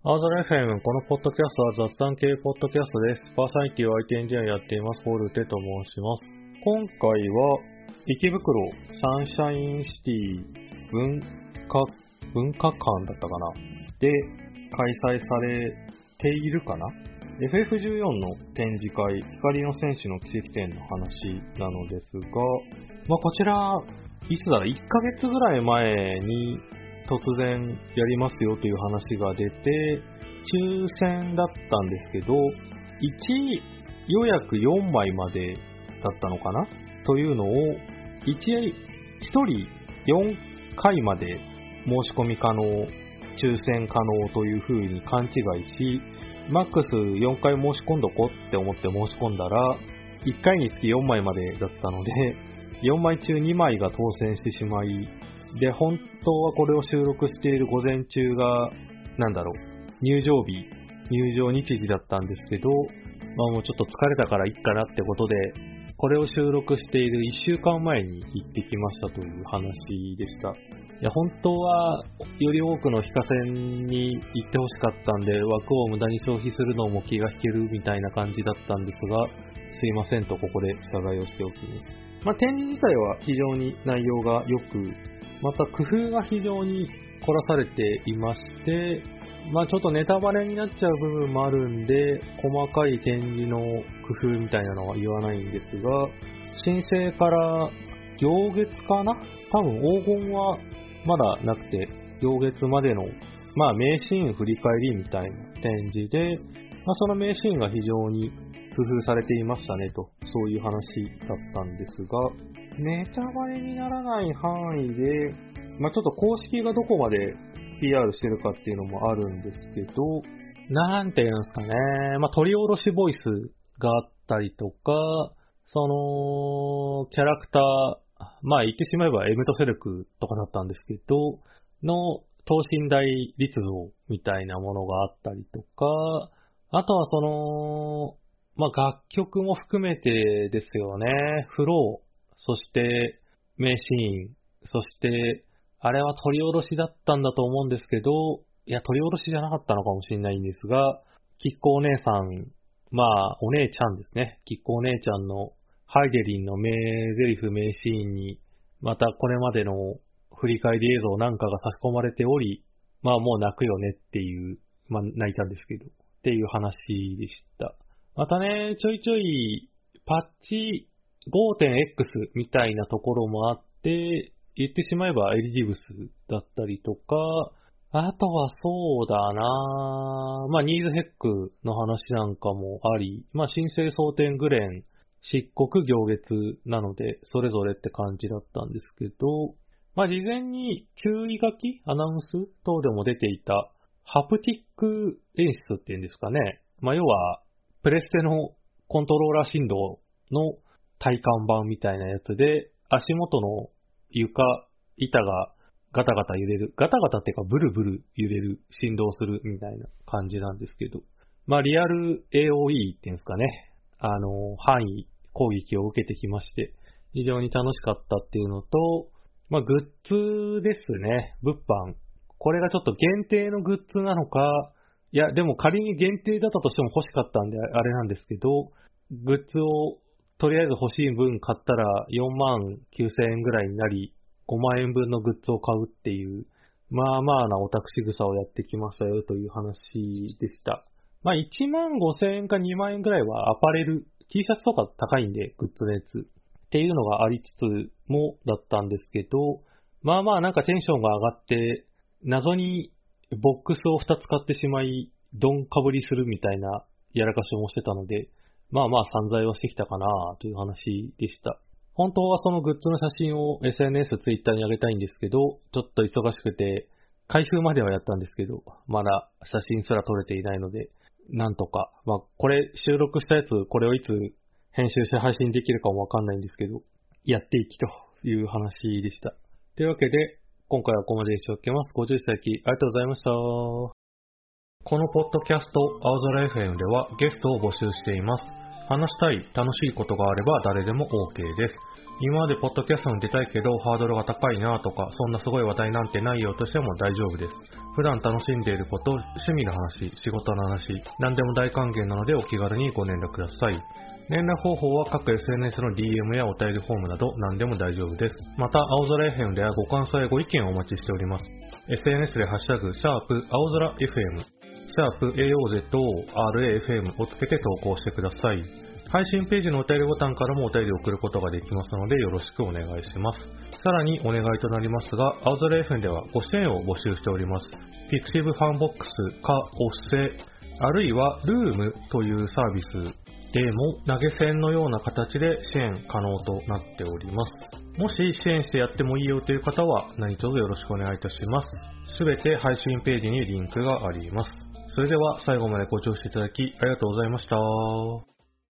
アーザラ FM、このポッドキャストは雑談系ポッドキャストです。パーソナリティは IT エンジニアやっています、ポールテと申します。今回は、池袋サンシャインシティ文化館だったかなで開催されているかな ?FF14 の展示会、光の戦士の奇跡展の話なのですが、こちら、いつだろう、1ヶ月ぐらい前に突然やりますよという話が出て、抽選だったんですけど、1予約4枚までだったのかなというのを、1人4回まで申し込み可能、抽選可能という風に勘違いし、マックス4回申し込んどこって思って申し込んだら、1回につき4枚までだったので、4枚中2枚が当選してしまい、で、本当はこれを収録している午前中が、入場日時だったんですけど、もうちょっと疲れたからいいかなってことで、これを収録している1週間前に行ってきましたという話でした。いや、本当はより多くの非課線に行ってほしかったんで、枠を無駄に消費するのも気が引けるみたいな感じだったんですが、すいませんとここで謝罪をしておきます。展示自体は非常に内容が良く、また工夫が非常に凝らされていまして、ちょっとネタバレになっちゃう部分もあるんで、細かい展示の工夫みたいなのは言わないんですが、申請から行月かな？多分黄金はまだなくて、行月までの、名シーン振り返りみたいな展示で、その名シーンが非常に工夫されていましたねと、そういう話だったんですが、ネタバレにならない範囲で、ちょっと公式がどこまで PR してるかっていうのもあるんですけど、なんていうんですかね、取り下ろしボイスがあったりとか、その、キャラクター、言ってしまえばエムトセルクとかだったんですけど、の等身大立像みたいなものがあったりとか、あとはその、楽曲も含めてですよね、フロー、そして名シーン、そしてあれは取り下ろしだったんだと思うんですけど、いや取り下ろしじゃなかったのかもしれないんですが、きっこお姉さん、お姉ちゃんですね、きっこお姉ちゃんのハイデリンの名台詞名シーンに、またこれまでの振り返り映像なんかが差し込まれており、もう泣くよねっていう、泣いたんですけど、っていう話でした。またね、ちょいちょいパッチ 5.x みたいなところもあって、言ってしまえばエリジブスだったりとか、あとはそうだなニーズヘックの話なんかもあり、申請総点グレン、漆黒行月なので、それぞれって感じだったんですけど、事前に注意書き、アナウンス等でも出ていた、ハプティック演出っていうんですかね。要は、プレステのコントローラー振動の体感版みたいなやつで、足元の板がガタガタ揺れる。ガタガタっていうかブルブル揺れる、振動するみたいな感じなんですけど。リアル AOE っていうんですかね。範囲攻撃を受けてきまして、非常に楽しかったっていうのと、グッズですね。物販。これがちょっと限定のグッズなのか、いや、でも仮に限定だったとしても欲しかったんであれなんですけど、グッズをとりあえず欲しい分買ったら49,000円ぐらいになり、5万円分のグッズを買うっていう、なオタク仕草をやってきましたよという話でした。15,000円か2万円ぐらいはアパレル、T シャツとか高いんで、グッズのやつ。っていうのがありつつもだったんですけど、なんかテンションが上がって、謎にボックスを2つ買ってしまい、ドンかぶりするみたいなやらかしをしてたので、散財はしてきたかなという話でした。本当はそのグッズの写真を SNS、Twitter に上げたいんですけど、ちょっと忙しくて、開封まではやったんですけど、まだ写真すら撮れていないので、なんとか、これ収録したやつ、これをいつ編集して配信できるかもわかんないんですけど、やっていきという話でした。というわけで、今回はここまでにしておきます。50世紀、ありがとうございました。このポッドキャスト、青空 FM ではゲストを募集しています。 話したい、楽しいことがあれば誰でも OK です。今までポッドキャストに出たいけどハードルが高いなとか、そんなすごい話題なんてないよとしても大丈夫です。普段楽しんでいること、趣味の話、仕事の話、何でも大歓迎なのでお気軽にご連絡ください。連絡方法は各 SNS の DM やお便りフォームなど何でも大丈夫です。また、青空 FM ではご感想やご意見をお待ちしております。SNS でハッシュタグ、青空 FM、AOZORAFM をつけて投稿してください。配信ページのお便りボタンからもお便りを送ることができますのでよろしくお願いします。さらにお願いとなりますが、青空 FM ではご支援を募集しております。Pixiv ファンボックスかおっせ、あるいはルームというサービスでも投げ銭のような形で支援可能となっております。もし支援してやってもいいよという方は何卒よろしくお願いいたします。すべて配信ページにリンクがあります。それでは最後までご聴取いただきありがとうございました。